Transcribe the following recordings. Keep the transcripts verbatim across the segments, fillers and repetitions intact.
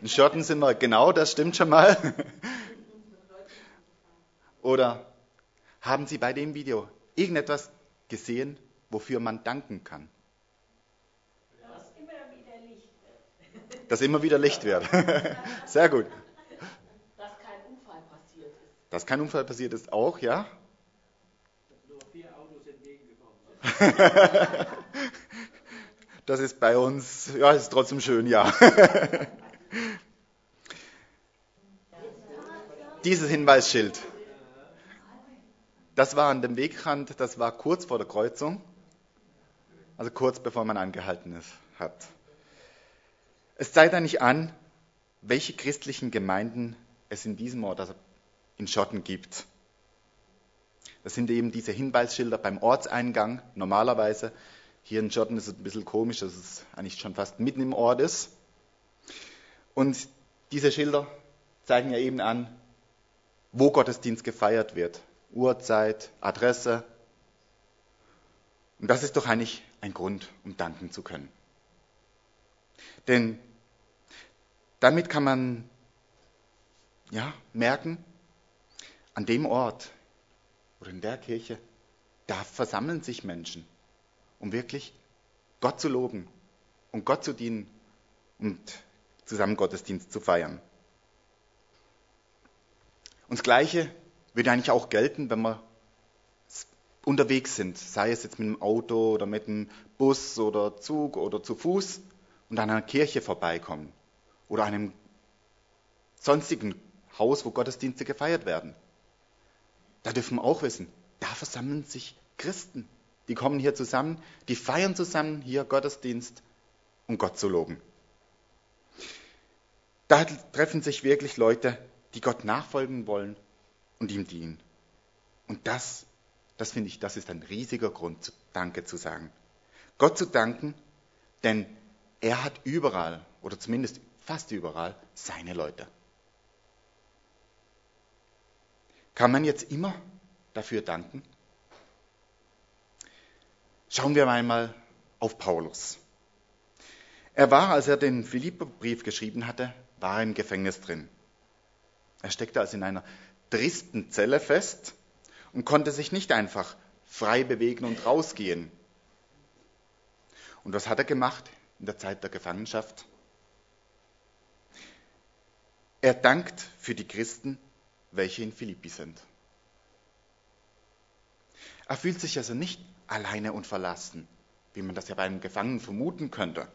In Schotten sind wir, genau, das stimmt schon mal. Oder haben Sie bei dem Video irgendetwas gesehen, wofür man danken kann? Dass immer wieder Licht wird. Dass immer wieder Licht wird. Sehr gut. Dass kein Unfall passiert ist. Dass kein Unfall passiert ist auch, ja? Dass nur vier Autos entgegengekommen sind. Das ist bei uns, ja, ist trotzdem schön, ja. Dieses Hinweisschild, das war an dem Wegrand, das war kurz vor der Kreuzung, also kurz bevor man angehalten ist, hat. Es zeigt eigentlich an, welche christlichen Gemeinden es in diesem Ort, also in Schotten, gibt. Das sind eben diese Hinweisschilder beim Ortseingang, normalerweise. Hier in Schotten ist es ein bisschen komisch, dass es eigentlich schon fast mitten im Ort ist. Und diese Schilder zeigen ja eben an, wo Gottesdienst gefeiert wird. Uhrzeit, Adresse. Und das ist doch eigentlich ein Grund, um danken zu können. Denn damit kann man ja, merken, an dem Ort oder in der Kirche, da versammeln sich Menschen, um wirklich Gott zu loben und Gott zu dienen und zusammen Gottesdienst zu feiern. Und das Gleiche würde eigentlich auch gelten, wenn wir unterwegs sind, sei es jetzt mit dem Auto oder mit dem Bus oder Zug oder zu Fuß und an einer Kirche vorbeikommen oder einem sonstigen Haus, wo Gottesdienste gefeiert werden. Da dürfen wir auch wissen, da versammeln sich Christen. Die kommen hier zusammen, die feiern zusammen hier Gottesdienst, um Gott zu loben. Da treffen sich wirklich Leute, die Gott nachfolgen wollen und ihm dienen. Und das, das finde ich, das ist ein riesiger Grund, Danke zu sagen. Gott zu danken, denn er hat überall, oder zumindest fast überall, seine Leute. Kann man jetzt immer dafür danken? Schauen wir einmal auf Paulus. Er war, als er den Philipperbrief geschrieben hatte, war er im Gefängnis drin. Er steckte also in einer tristen Zelle fest und konnte sich nicht einfach frei bewegen und rausgehen. Und was hat er gemacht in der Zeit der Gefangenschaft? Er dankt für die Christen, welche in Philippi sind. Er fühlt sich also nicht alleine und verlassen, wie man das ja bei einem Gefangenen vermuten könnte.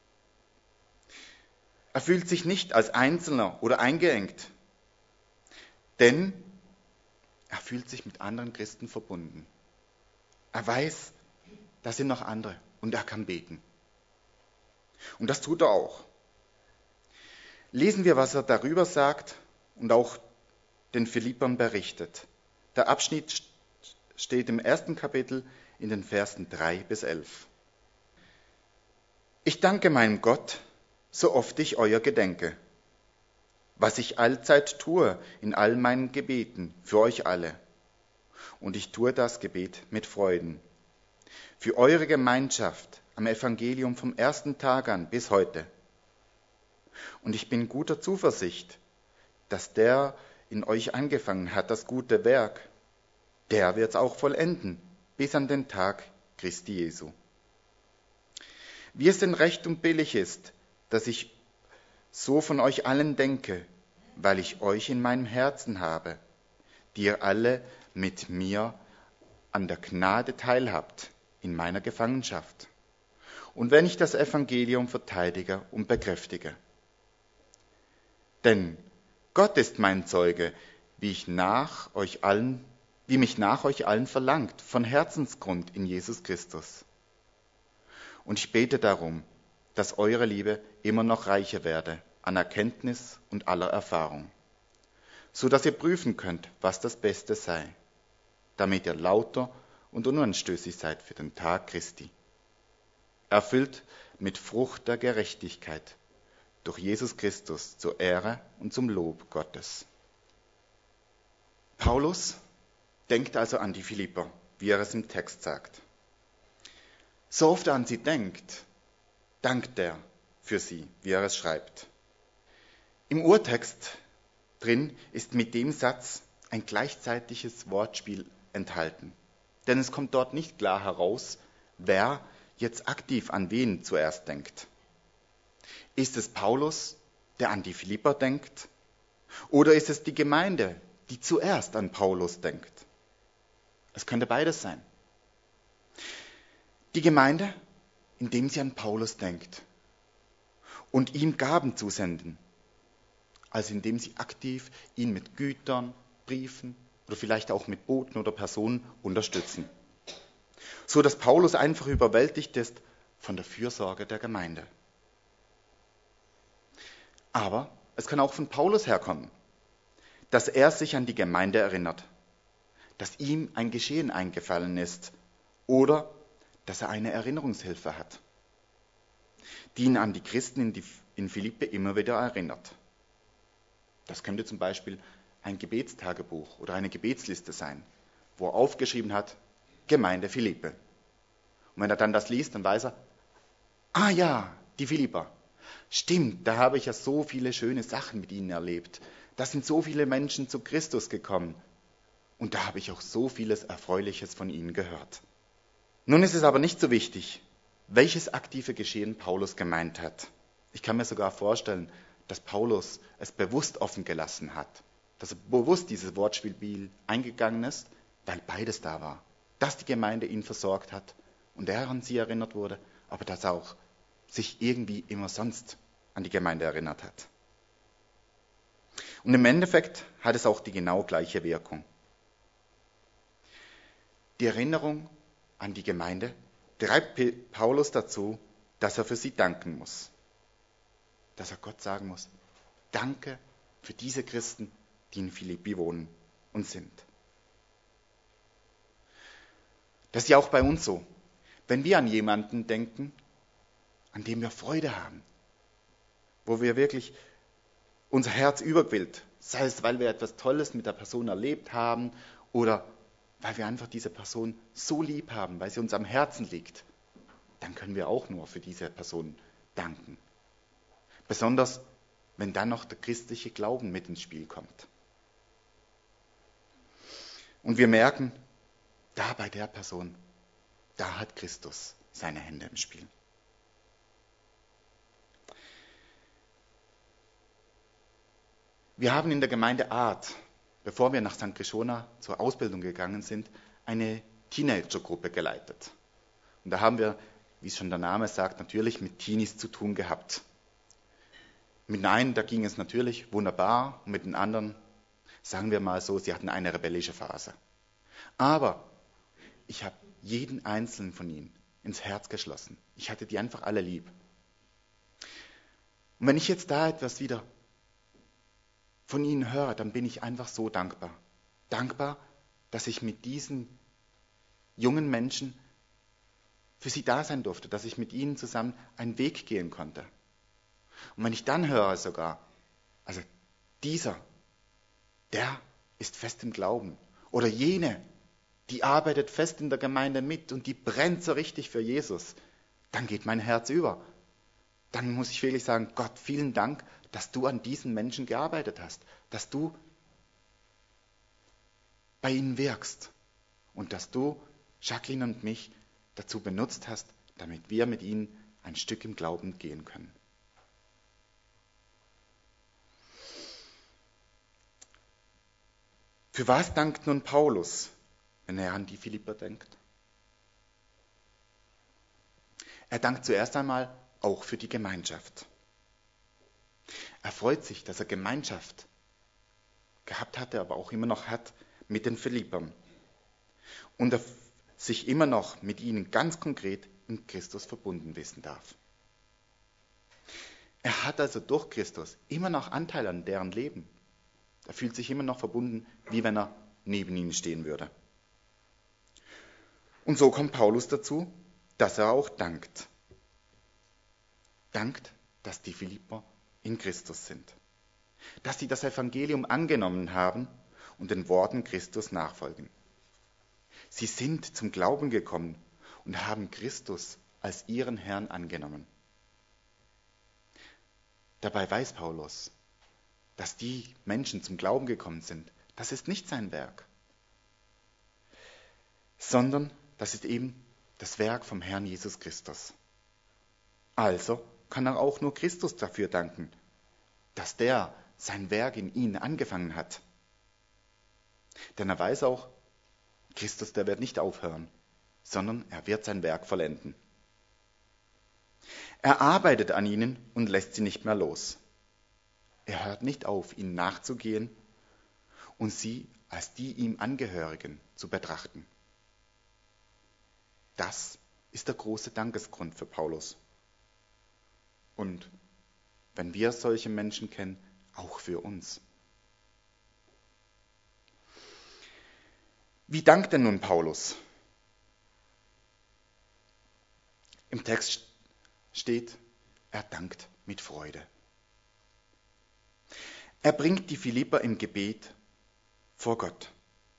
Er fühlt sich nicht als Einzelner oder eingeengt, denn er fühlt sich mit anderen Christen verbunden. Er weiß, da sind noch andere und er kann beten. Und das tut er auch. Lesen wir, was er darüber sagt und auch den Philippern berichtet. Der Abschnitt steht im ersten Kapitel in den Versen drei bis elf. Ich danke meinem Gott, so oft ich euer gedenke, was ich allzeit tue in all meinen Gebeten für euch alle. Und ich tue das Gebet mit Freuden. Für eure Gemeinschaft am Evangelium vom ersten Tag an bis heute. Und ich bin guter Zuversicht, dass der in euch angefangen hat, das gute Werk, der wird es auch vollenden, bis an den Tag Christi Jesu. Wie es denn recht und billig ist, dass ich so von euch allen denke, weil ich euch in meinem Herzen habe, die ihr alle mit mir an der Gnade teilhabt in meiner Gefangenschaft. Und wenn ich das Evangelium verteidige und bekräftige. Denn Gott ist mein Zeuge, wie ich nach euch allen, wie mich nach euch allen verlangt, von Herzensgrund in Jesus Christus. Und ich bete darum, dass eure Liebe immer noch reicher werde an Erkenntnis und aller Erfahrung, so dass ihr prüfen könnt, was das Beste sei, damit ihr lauter und unanstößig seid für den Tag Christi, erfüllt mit Frucht der Gerechtigkeit durch Jesus Christus zur Ehre und zum Lob Gottes. Paulus denkt also an die Philipper, wie er es im Text sagt. So oft er an sie denkt, dankt er für sie, wie er es schreibt. Im Urtext drin ist mit dem Satz ein gleichzeitiges Wortspiel enthalten. Denn es kommt dort nicht klar heraus, wer jetzt aktiv an wen zuerst denkt. Ist es Paulus, der an die Philipper denkt? Oder ist es die Gemeinde, die zuerst an Paulus denkt? Es könnte beides sein. Die Gemeinde, indem sie an Paulus denkt und ihm Gaben zusenden, also indem sie aktiv ihn mit Gütern, Briefen oder vielleicht auch mit Boten oder Personen unterstützen, so dass Paulus einfach überwältigt ist von der Fürsorge der Gemeinde. Aber es kann auch von Paulus herkommen, dass er sich an die Gemeinde erinnert, dass ihm ein Geschehen eingefallen ist oder dass er eine Erinnerungshilfe hat, die ihn an die Christen in, die, in Philippe immer wieder erinnert. Das könnte zum Beispiel ein Gebetstagebuch oder eine Gebetsliste sein, wo er aufgeschrieben hat, Gemeinde Philippe. Und wenn er dann das liest, dann weiß er, ah ja, die Philipper. Stimmt, da habe ich ja so viele schöne Sachen mit ihnen erlebt. Da sind so viele Menschen zu Christus gekommen. Und da habe ich auch so vieles Erfreuliches von ihnen gehört. Nun ist es aber nicht so wichtig, welches aktive Geschehen Paulus gemeint hat. Ich kann mir sogar vorstellen, dass Paulus es bewusst offen gelassen hat, dass er bewusst dieses Wortspiel eingegangen ist, weil beides da war. Dass die Gemeinde ihn versorgt hat und er an sie erinnert wurde, aber dass er auch sich irgendwie immer sonst an die Gemeinde erinnert hat. Und im Endeffekt hat es auch die genau gleiche Wirkung. Die Erinnerung an die Gemeinde treibt Paulus dazu, dass er für sie danken muss. Dass er Gott sagen muss, danke für diese Christen, die in Philippi wohnen und sind. Das ist ja auch bei uns so. Wenn wir an jemanden denken, an dem wir Freude haben, wo wir wirklich unser Herz überquillt, sei es, weil wir etwas Tolles mit der Person erlebt haben oder weil wir einfach diese Person so lieb haben, weil sie uns am Herzen liegt, dann können wir auch nur für diese Person danken. Besonders, wenn dann noch der christliche Glauben mit ins Spiel kommt. Und wir merken, da bei der Person, da hat Christus seine Hände im Spiel. Wir haben in der Gemeinde Art, bevor wir nach Sankt Krishona zur Ausbildung gegangen sind, eine Teenagergruppe geleitet. Und da haben wir, wie es schon der Name sagt, natürlich mit Teenies zu tun gehabt. Mit den einen, da ging es natürlich wunderbar, und mit den anderen, sagen wir mal so, sie hatten eine rebellische Phase. Aber ich habe jeden einzelnen von ihnen ins Herz geschlossen. Ich hatte die einfach alle lieb. Und wenn ich jetzt da etwas wieder von ihnen höre, dann bin ich einfach so dankbar. Dankbar, dass ich mit diesen jungen Menschen für sie da sein durfte, dass ich mit ihnen zusammen einen Weg gehen konnte. Und wenn ich dann höre sogar, also dieser, der ist fest im Glauben. Oder jene, die arbeitet fest in der Gemeinde mit und die brennt so richtig für Jesus, dann geht mein Herz über. Dann muss ich wirklich sagen, Gott, vielen Dank, dass du an diesen Menschen gearbeitet hast, dass du bei ihnen wirkst und dass du Jacqueline und mich dazu benutzt hast, damit wir mit ihnen ein Stück im Glauben gehen können. Für was dankt nun Paulus, wenn er an die Philipper denkt? Er dankt zuerst einmal auch für die Gemeinschaft. Er freut sich, dass er Gemeinschaft gehabt hatte, aber auch immer noch hat mit den Philippern. Und er sich immer noch mit ihnen ganz konkret in Christus verbunden wissen darf. Er hat also durch Christus immer noch Anteil an deren Leben. Er fühlt sich immer noch verbunden, wie wenn er neben ihnen stehen würde. Und so kommt Paulus dazu, dass er auch dankt. Dankt, dass die Philipper in Christus sind. Dass sie das Evangelium angenommen haben und den Worten Christus nachfolgen. Sie sind zum Glauben gekommen und haben Christus als ihren Herrn angenommen. Dabei weiß Paulus, dass die Menschen zum Glauben gekommen sind, das ist nicht sein Werk, sondern das ist eben das Werk vom Herrn Jesus Christus. Also kann er auch nur Christus dafür danken, dass der sein Werk in ihnen angefangen hat. Denn er weiß auch, Christus, der wird nicht aufhören, sondern er wird sein Werk vollenden. Er arbeitet an ihnen und lässt sie nicht mehr los. Er hört nicht auf, ihnen nachzugehen und sie als die ihm Angehörigen zu betrachten. Das ist der große Dankesgrund für Paulus. Und wenn wir solche Menschen kennen, auch für uns. Wie dankt denn nun Paulus? Im Text steht, er dankt mit Freude. Er bringt die Philipper im Gebet vor Gott.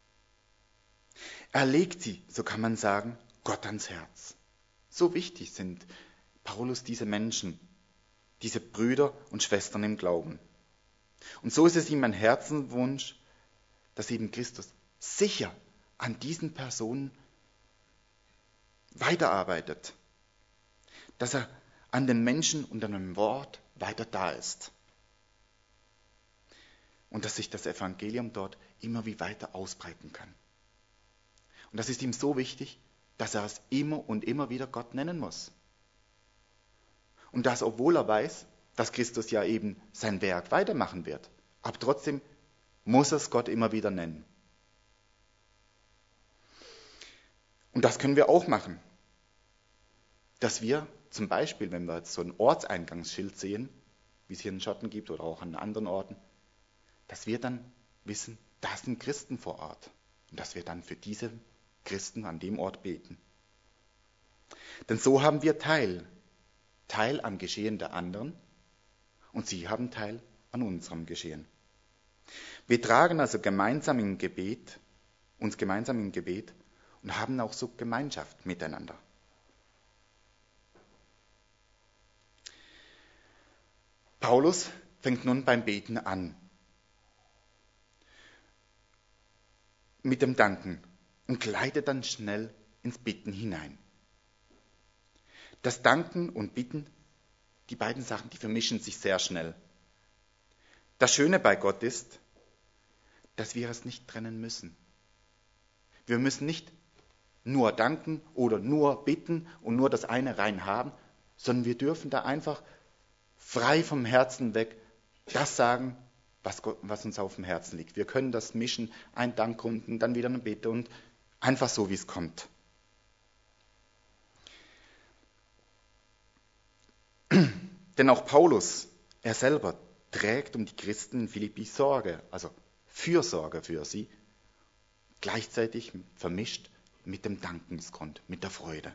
Er legt sie, so kann man sagen, Gott ans Herz. So wichtig sind Paulus diese Menschen, diese Brüder und Schwestern im Glauben. Und so ist es ihm ein Herzenswunsch, dass eben Christus sicher an diesen Personen weiterarbeitet, dass er an den Menschen und an dem Wort weiter da ist und dass sich das Evangelium dort immer wie weiter ausbreiten kann. Und das ist ihm so wichtig, dass er es immer und immer wieder Gott nennen muss. Und das, obwohl er weiß, dass Christus ja eben sein Werk weitermachen wird. Aber trotzdem muss er es Gott immer wieder nennen. Und das können wir auch machen. Dass wir zum Beispiel, wenn wir jetzt so ein Ortseingangsschild sehen, wie es hier in Schotten gibt oder auch an anderen Orten, dass wir dann wissen, da sind Christen vor Ort. Und dass wir dann für diese Christen an dem Ort beten. Denn so haben wir Teil. Teil am Geschehen der anderen und sie haben Teil an unserem Geschehen. Wir tragen also gemeinsam im Gebet, uns gemeinsam im Gebet und haben auch so Gemeinschaft miteinander. Paulus fängt nun beim Beten an. Mit dem Danken und gleitet dann schnell ins Bitten hinein. Das Danken und Bitten, die beiden Sachen, die vermischen sich sehr schnell. Das Schöne bei Gott ist, dass wir es nicht trennen müssen. Wir müssen nicht nur danken oder nur bitten und nur das eine rein haben, sondern wir dürfen da einfach frei vom Herzen weg das sagen, was, Gott, was uns auf dem Herzen liegt. Wir können das mischen, ein Dank und dann wieder eine Bitte und einfach so, wie es kommt. Denn auch Paulus, er selber, trägt um die Christen in Philippi Sorge, also Fürsorge für sie, gleichzeitig vermischt mit dem Dankensgrund, mit der Freude.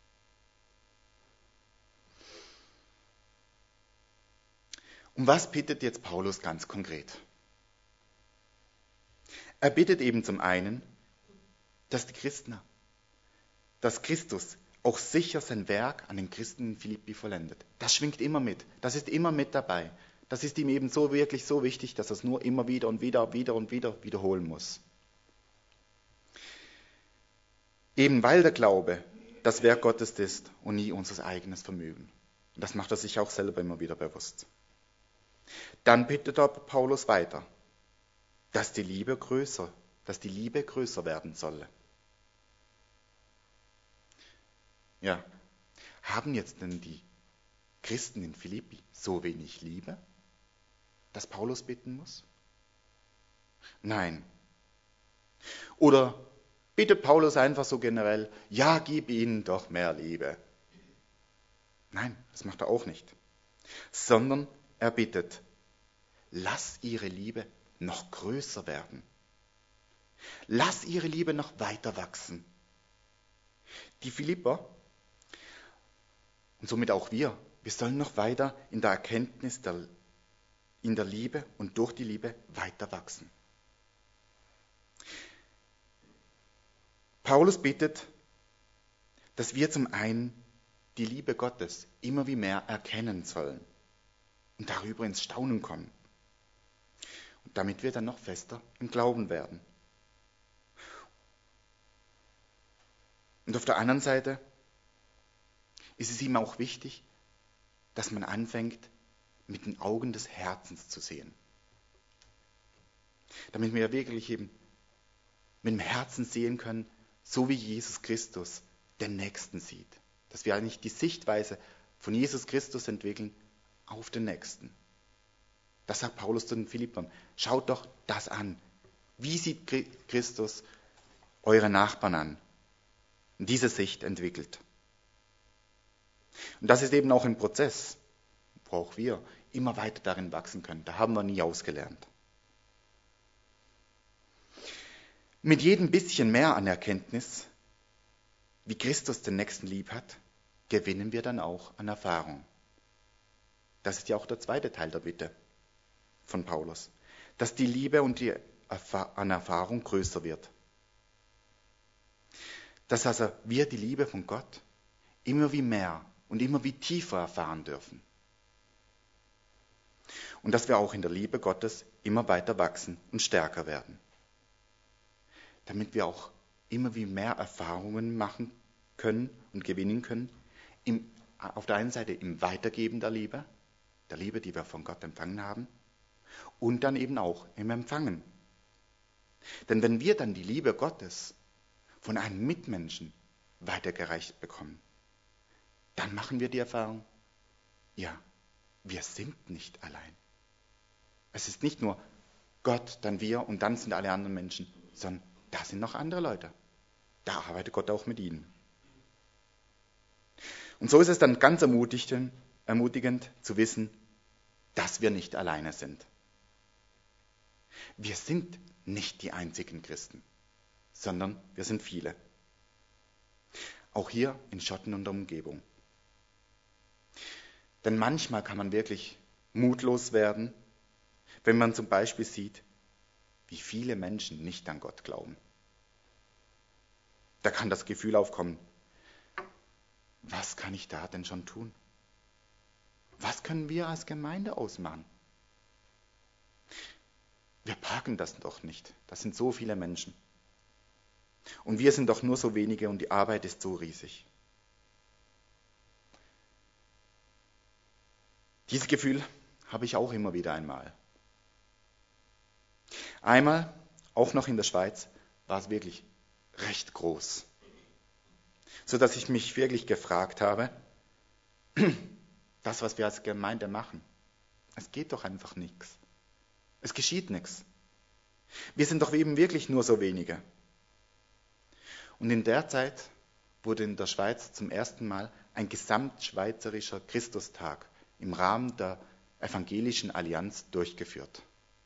Um was bittet jetzt Paulus ganz konkret? Er bittet eben zum einen, dass die Christen, dass Christus auch sicher sein Werk an den Christen in Philippi vollendet. Das schwingt immer mit. Das ist immer mit dabei. Das ist ihm eben so wirklich so wichtig, dass er es nur immer wieder und wieder, wieder und wieder wiederholen muss. Eben weil der Glaube das Werk Gottes ist und nie unser eigenes Vermögen. Und das macht er sich auch selber immer wieder bewusst. Dann bittet er Paulus weiter, dass die Liebe größer, dass die Liebe größer werden solle. Ja, haben jetzt denn die Christen in Philippi so wenig Liebe, dass Paulus bitten muss? Nein. Oder bittet Paulus einfach so generell, ja, gib ihnen doch mehr Liebe. Nein, das macht er auch nicht. Sondern er bittet, lass ihre Liebe noch größer werden. Lass ihre Liebe noch weiter wachsen. Die Philipper, und somit auch wir, wir sollen noch weiter in der Erkenntnis, der, in der Liebe und durch die Liebe weiter wachsen. Paulus bittet, dass wir zum einen die Liebe Gottes immer wie mehr erkennen sollen und darüber ins Staunen kommen. damit wir dann noch fester im Glauben werden. Und auf der anderen Seite ist es ihm auch wichtig, dass man anfängt, mit den Augen des Herzens zu sehen. Damit wir wirklich eben mit dem Herzen sehen können, so wie Jesus Christus den Nächsten sieht. Dass wir eigentlich die Sichtweise von Jesus Christus entwickeln auf den Nächsten. Das sagt Paulus zu den Philippern. Schaut doch das an. Wie sieht Christus eure Nachbarn an? Und diese Sicht entwickelt. Und das ist eben auch ein Prozess, wo auch wir immer weiter darin wachsen können. Da haben wir nie ausgelernt. Mit jedem bisschen mehr an Erkenntnis, wie Christus den Nächsten lieb hat, gewinnen wir dann auch an Erfahrung. Das ist ja auch der zweite Teil der Bitte von Paulus, dass die Liebe und die Erfa- an Erfahrung größer wird. Dass also wir die Liebe von Gott immer wie mehr und immer wie tiefer erfahren dürfen. Und dass wir auch in der Liebe Gottes immer weiter wachsen und stärker werden. Damit wir auch immer wie mehr Erfahrungen machen können und gewinnen können, im, auf der einen Seite im Weitergeben der Liebe, der Liebe, die wir von Gott empfangen haben, und dann eben auch im Empfangen. Denn wenn wir dann die Liebe Gottes von einem Mitmenschen weitergereicht bekommen, dann machen wir die Erfahrung, ja, wir sind nicht allein. Es ist nicht nur Gott, dann wir und dann sind alle anderen Menschen, sondern da sind noch andere Leute. Da arbeitet Gott auch mit ihnen. Und so ist es dann ganz ermutigend, ermutigend zu wissen, dass wir nicht alleine sind. Wir sind nicht die einzigen Christen, sondern wir sind viele. Auch hier in Schotten und der Umgebung. Denn manchmal kann man wirklich mutlos werden, wenn man zum Beispiel sieht, wie viele Menschen nicht an Gott glauben. Da kann das Gefühl aufkommen, was kann ich da denn schon tun? Was können wir als Gemeinde ausmachen? Wir packen das doch nicht. Das sind so viele Menschen. Und wir sind doch nur so wenige und die Arbeit ist so riesig. Dieses Gefühl habe ich auch immer wieder einmal. Einmal, auch noch in der Schweiz, war es wirklich recht groß. Sodass ich mich wirklich gefragt habe, das, was wir als Gemeinde machen, es geht doch einfach nichts. Es geschieht nichts. Wir sind doch eben wirklich nur so wenige. Und in der Zeit wurde in der Schweiz zum ersten Mal ein gesamtschweizerischer Christustag im Rahmen der Evangelischen Allianz durchgeführt.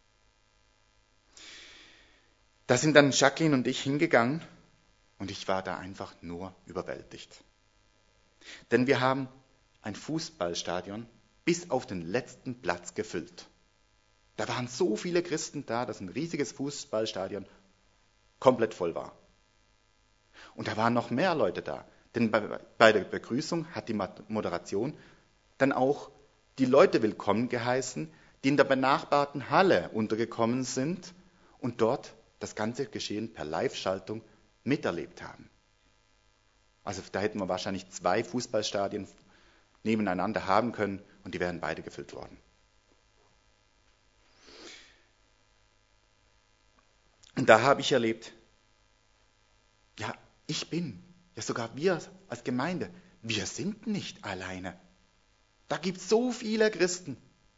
Da sind dann Jacqueline und ich hingegangen und ich war da einfach nur überwältigt. Denn wir haben ein Fußballstadion bis auf den letzten Platz gefüllt. Da waren so viele Christen da, dass ein riesiges Fußballstadion komplett voll war. Und da waren noch mehr Leute da. Denn bei, bei der Begrüßung hat die Moderation dann auch die Leute willkommen geheißen, die in der benachbarten Halle untergekommen sind und dort das ganze Geschehen per Live-Schaltung miterlebt haben. Also da hätten wir wahrscheinlich zwei Fußballstadien nebeneinander haben können und die wären beide gefüllt worden. Und da habe ich erlebt, ja, ich bin, ja sogar wir als Gemeinde, wir sind nicht alleine. Da gibt es so viele Christen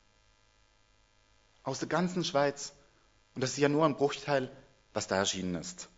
aus der ganzen Schweiz. Und das ist ja nur ein Bruchteil, was da erschienen ist.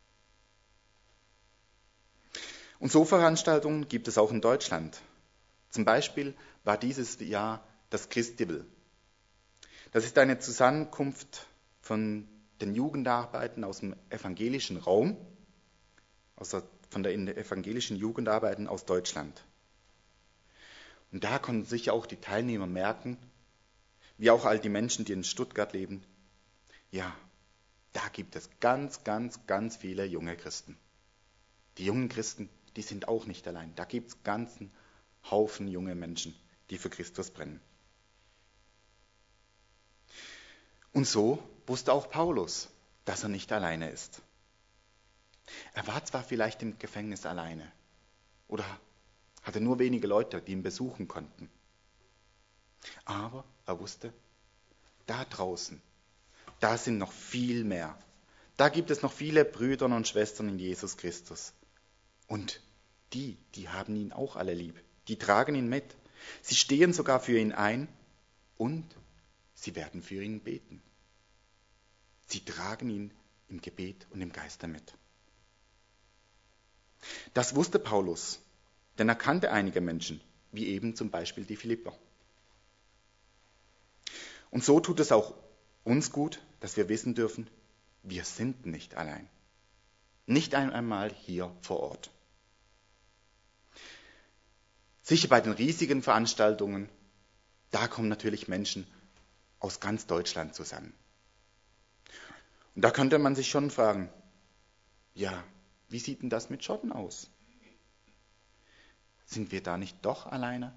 Und so Veranstaltungen gibt es auch in Deutschland. Zum Beispiel war dieses Jahr das Christibel. Das ist eine Zusammenkunft von den Jugendarbeiten aus dem evangelischen Raum, aus der, von den evangelischen Jugendarbeiten aus Deutschland. Und da konnten sich auch die Teilnehmer merken, wie auch all die Menschen, die in Stuttgart leben, ja, da gibt es ganz, ganz, ganz viele junge Christen. Die jungen Christen, die sind auch nicht allein. Da gibt es ganzen Haufen junge Menschen, die für Christus brennen. Und so wusste auch Paulus, dass er nicht alleine ist. Er war zwar vielleicht im Gefängnis alleine oder hatte nur wenige Leute, die ihn besuchen konnten, aber er wusste, da draußen, da sind noch viel mehr. Da gibt es noch viele Brüder und Schwestern in Jesus Christus. Und die, die haben ihn auch alle lieb. Die tragen ihn mit. Sie stehen sogar für ihn ein und sie werden für ihn beten. Sie tragen ihn im Gebet und im Geiste mit. Das wusste Paulus, denn er kannte einige Menschen, wie eben zum Beispiel die Philipper. Und so tut es auch uns gut, dass wir wissen dürfen, wir sind nicht allein. Nicht einmal hier vor Ort. Sicher bei den riesigen Veranstaltungen, da kommen natürlich Menschen aus ganz Deutschland zusammen. Und da könnte man sich schon fragen, ja, wie sieht denn das mit Schotten aus? Sind wir da nicht doch alleine?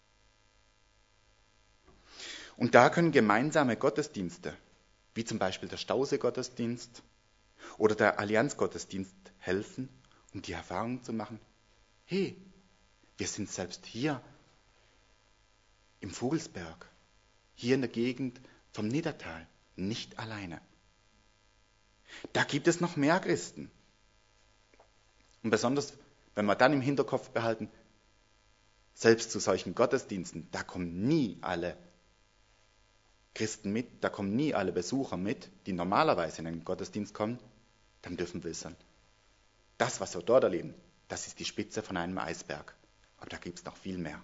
Und da können gemeinsame Gottesdienste, wie zum Beispiel der Stausee-Gottesdienst oder der Allianz-Gottesdienst, helfen, um die Erfahrung zu machen, hey, wir sind selbst hier im Vogelsberg, hier in der Gegend vom Niedertal, nicht alleine. Da gibt es noch mehr Christen. Und besonders, wenn wir dann im Hinterkopf behalten, selbst zu solchen Gottesdiensten, da kommen nie alle Christen mit, da kommen nie alle Besucher mit, die normalerweise in den Gottesdienst kommen, dann dürfen wir wissen, das, was wir dort erleben, das ist die Spitze von einem Eisberg. Aber da gibt es noch viel mehr.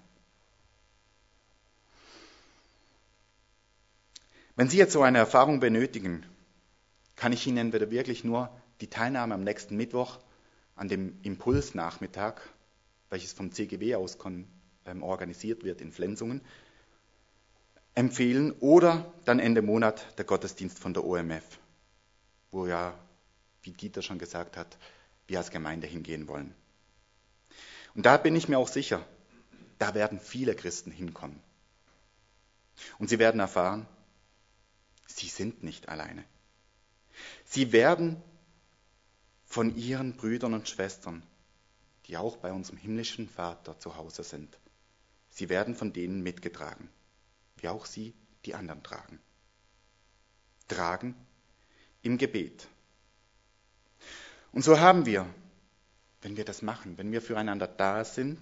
Wenn Sie jetzt so eine Erfahrung benötigen, kann ich Ihnen entweder wirklich nur die Teilnahme am nächsten Mittwoch an dem Impulsnachmittag, welches vom C G W aus kon, ähm, organisiert wird in Flensungen, empfehlen oder dann Ende Monat der Gottesdienst von der O M F, wo ja, wie Dieter schon gesagt hat, wir als Gemeinde hingehen wollen. Und da bin ich mir auch sicher, da werden viele Christen hinkommen. Und sie werden erfahren, sie sind nicht alleine. Sie werden von ihren Brüdern und Schwestern, die auch bei unserem himmlischen Vater zu Hause sind, sie werden von denen mitgetragen, wie auch sie die anderen tragen. Tragen im Gebet. Und so haben wir, wenn wir das machen, wenn wir füreinander da sind,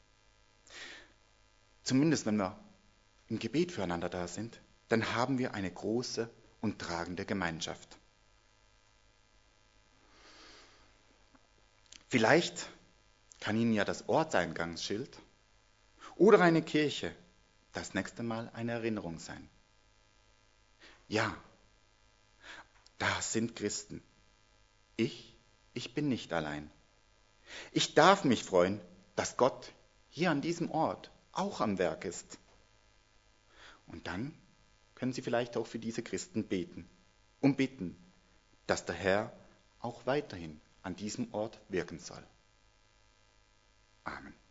zumindest wenn wir im Gebet füreinander da sind, dann haben wir eine große und tragende Gemeinschaft. Vielleicht kann Ihnen ja das Ortseingangsschild oder eine Kirche das nächste Mal eine Erinnerung sein. Ja, da sind Christen. Ich, ich bin nicht allein. Ich darf mich freuen, dass Gott hier an diesem Ort auch am Werk ist. Und dann können Sie vielleicht auch für diese Christen beten und bitten, dass der Herr auch weiterhin an diesem Ort wirken soll. Amen.